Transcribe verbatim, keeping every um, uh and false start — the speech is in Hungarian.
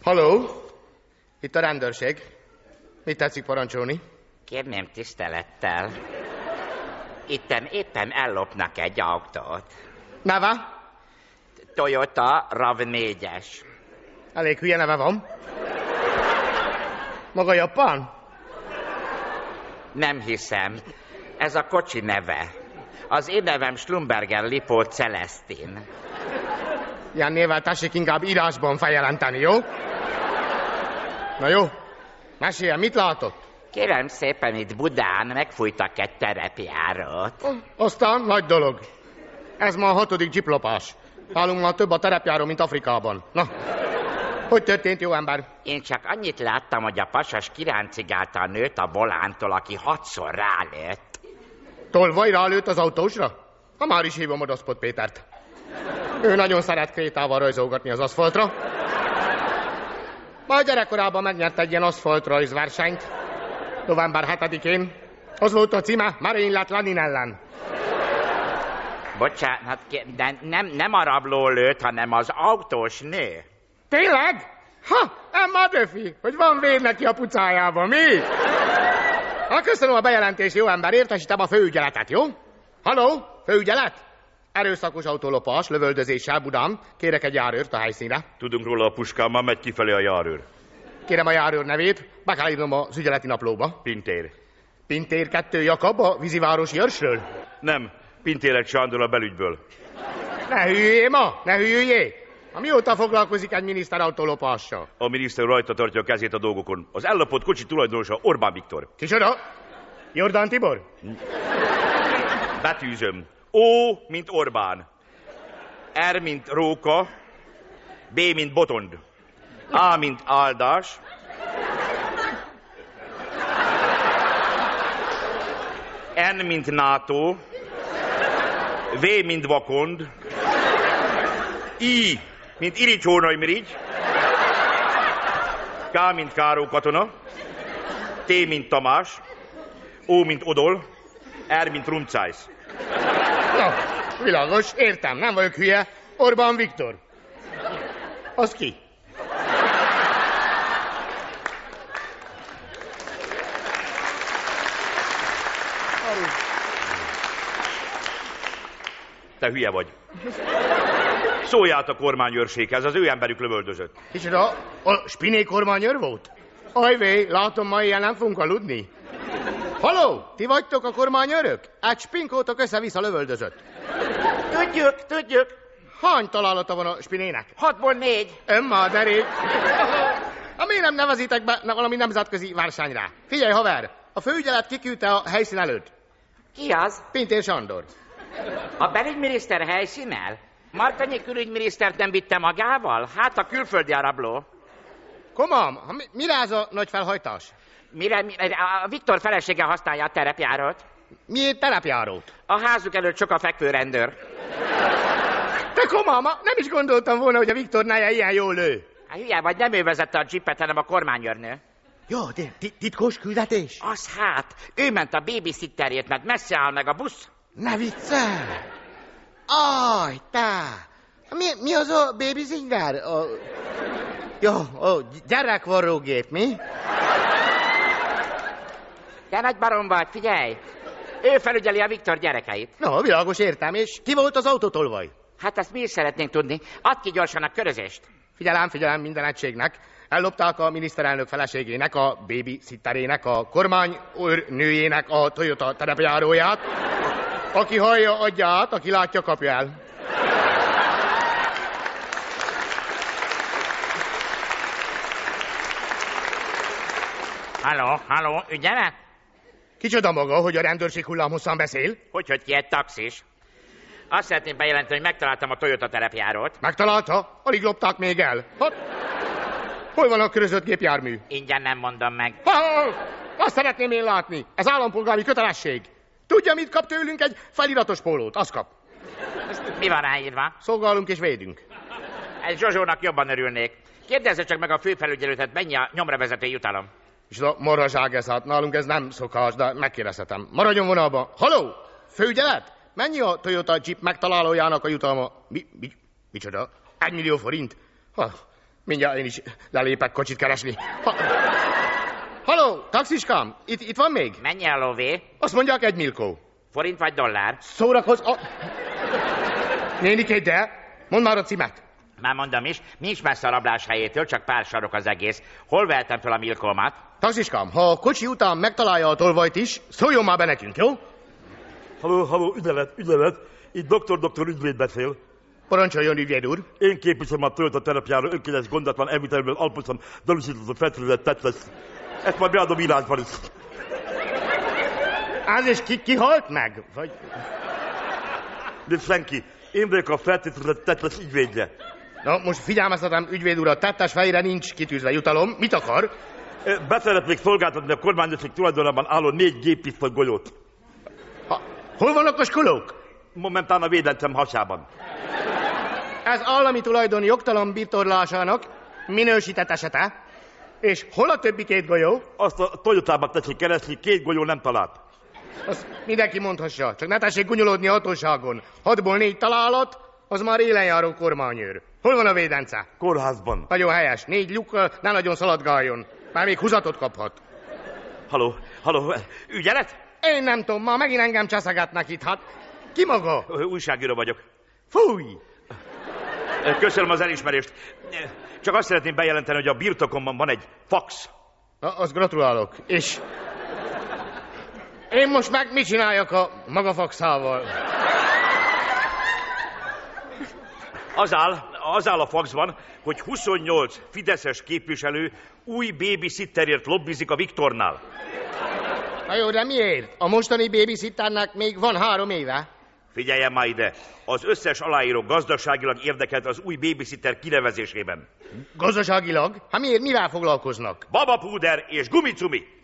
Halló? Itt a rendőrség. Mit tetszik parancsolni? Kérném tisztelettel. Itten éppen ellopnak egy autót. Neve? Toyota RAV négyes. Elég hülye neve van. Maga japán? Nem hiszem. Ez a kocsi neve. Az én nevem Schlumberger Lipó Celestin. Ilyen névvel tessék inkább írásban feljelenteni, jó? Na jó, meséljen, mit látott? Kérem szépen, itt Budán megfújtak egy terepjárót. Aztán nagy dolog. Ez ma a hatodik dzsiplopás. Nálunk már több a terepjáró, mint Afrikában. Na, hogy történt, jó ember? Én csak annyit láttam, hogy a pasas kiráncigálta a nőt a volántól, aki hatszor rálőtt. Tolvaj rálőtt az autósra? Ha már is hívom oda Spot Pétert. Ő nagyon szeret krétával rajzolgatni az aszfaltra. Majd gyerekkorában megnyert egy ilyen aszfaltrajzversenyt. november hetedikén. Az volt a címe, merénylet Lenin ellen. Bocsánat, de nem, nem a rabló lőtt, hanem az autós nő. Tényleg? Ha, Emma Döfi, hogy van vér neki a pucájában, mi? Ha, köszönöm a bejelentést, jó ember, értesítem a főügyeletet, jó? Halló, főügyelet? Erőszakos autólopás, lövöldözéssel Budán. Kérek egy járőrt a helyszínre. Tudunk róla a puskám, már megy kifelé a járőr. Kérem a járőr nevét, be kell írnom az ügyeleti naplóba. Pintér. Pintér kettő Jakab a vízivárosi őrsről? Nem, Pintérek Sándor a belügyből. Ne hülyé ma, ne hülyé! Mióta foglalkozik egy miniszter autólopással? A miniszter rajta tartja a kezét a dolgokon. Az ellopott kocsi tulajdonosa Orbán Viktor. Kicsoda? Jordán Tibor? Betűzöm. O, mint Orbán. R, mint Róka. B, mint Botond. A, mint Áldás. N, mint NATO. V, mint Vakond. I, mint Irigy Hónai Mirigy. K, mint Káró katona. T, mint Tamás. O, mint Odol. R, mint Rumcájsz. Na, világos, értem, nem vagyok hülye. Orbán Viktor. Az ki? Te hülye vagy. Szólj át a kormányőrséghez, az ő emberük lövöldözött. Kicsoda, a spiné kormányőr volt? Ajvé, látom, ma ilyen nem fogunk aludni. Halló, ti vagytok a kormányőrök? Egy spinkótok össze-vissza lövöldözött. Tudjuk, tudjuk. Hány találata van a spinének? Hatból négy. Önmáderék. Ha miért nem nevezitek be valami nemzetközi versenyre? Figyelj, haver, a főügyelet kiküldte a helyszín előtt. Ki az? Pintér Sándor. A belügyminiszter helyszínel? Martonyi külügyminisztert nem vitte magával? Hát a külföldi arabló. Komám, mi, mire ez a nagy felhajtás? Mire, mire? A Viktor felesége használja a terepjárót. Miért terepjárót? A házuk előtt sok a fekvő rendőr. Te komáma, nem is gondoltam volna, hogy a Viktor nája ilyen jól lő. Hát hülye vagy, nem ő vezette a dzsipet, hanem a kormányőrnő. Jó, de titkos küldetés? Az hát, ő ment a babysitterjét, mert messze áll meg a busz. Ne viccelj! Aj, te! Mi, mi az a babysitter? A... Jó, ó, gyerekvarrógép, mi? De nagy barom vagy, figyelj! Ő felügyeli a Viktor gyerekeit. No, világos, értem, és ki volt az autótolvaj? Hát ezt mi is szeretnénk tudni. Add ki gyorsan a körözést. Figyelem, figyelem minden egységnek. Ellopták a miniszterelnök feleségének, a babysitterének, a kormányőr nőjének a Toyota terepjáróját. Aki hallja, adja át, aki látja, kapja el. Halló, halló, ügyelet? Kicsoda maga, hogy a rendőrség hullámhosszan beszél? Hogy, hogy ki egy taxis? Azt szeretném bejelenteni, hogy megtaláltam a Toyota terepjárót. Megtalálta? Alig lopták még el. Ha? Hol van a körözött gépjármű? Ingyen nem mondom meg. Ha, ha, azt szeretném én látni. Ez állampolgári kötelesség. Tudja, mit kap tőlünk? Egy feliratos pólót. Azt kap. Mi van ráírva? Szolgálunk és védünk. Egy Zsozsónak jobban örülnék. Kérdezze csak meg a főfelügyelőt, mennyi a nyomravezető jutalom. És a marazság ez, hát nálunk ez nem szokás, de megkérdezhetem. Maradjon vonalba. Halló, főügyelet? Mennyi a Toyota Jeep megtalálójának a jutalma? Mi, mi, micsoda? Egy millió forint? Ha, Mindjárt én is lelépek kocsit keresni. Ha... Haló, taxiskám, itt, itt van még? Mennyi a lóvé? Azt mondják egy milkó. Forint vagy dollár? Szórakoz... A... Nénikét, de mondd már a címet. Már mondom is, nincs messze a rablás helyétől, csak pár sarok az egész. Hol vehetem fel a milkómat? Taxiskám, ha a kocsi után megtalálja a tolvajt is, szóljon már be nekünk, jó? Halló, halló, ügylelet, ügylelet. Itt doktor-doktor ügyvéd beszél. Parancsoljon, ügyvéd úr. Én képviselem a Toyota terepjáró önkéntes gondatlan elvitelből alposan dalusított felszerelett tetszesz. Ezt majd beadom írásban is. Az és ki, ki halt meg? Vagy... De senki. Én vagyok a feltételezett tettes ügyvédje. Na, most figyelmeztetem, ügyvéd úr, a tettes fejére nincs kitűzve jutalom. Mit akar? Beszeretnék szolgáltatni a kormányosság tulajdonában álló négy géppisztoly golyót. Ha, hol vannak a skolók? Momentán a védencem hasában. Ez állami tulajdon jogtalan birtorlásának minősített esete. És hol a többi két golyó? Azt a Toyotába tessék keresni, két golyó nem talált. Azt mindenki mondhassa, csak ne tessék gunyolódni a hatóságon. Hatból négy találat, az már élenjáró kormányőr. Hol van a védence? Kórházban. Nagyon helyes, négy lyukkal ne nagyon szaladgáljon. Már még húzatot kaphat. Haló, haló, ügyelet? Én nem tudom, ma megint engem cseszegetnek itt, hát. Ki maga? Újságíró vagyok. Fúj! Köszönöm az elismerést. Csak azt szeretném bejelenteni, hogy a birtokomban van egy fax. Na, azt gratulálok. És én most meg mit csináljak a maga faxával? Az áll, az áll a faxban, hogy huszonnyolc fideszes képviselő új babysitterért lobbizik a Viktornál. Na jó, de miért? A mostani babysitternek még van három éve. Figyeljen már ide, az összes aláíró gazdaságilag érdekelt az új babysitter kinevezésében. Gazdaságilag? Hát miért, mivel foglalkoznak? Babapúder és gumicumi.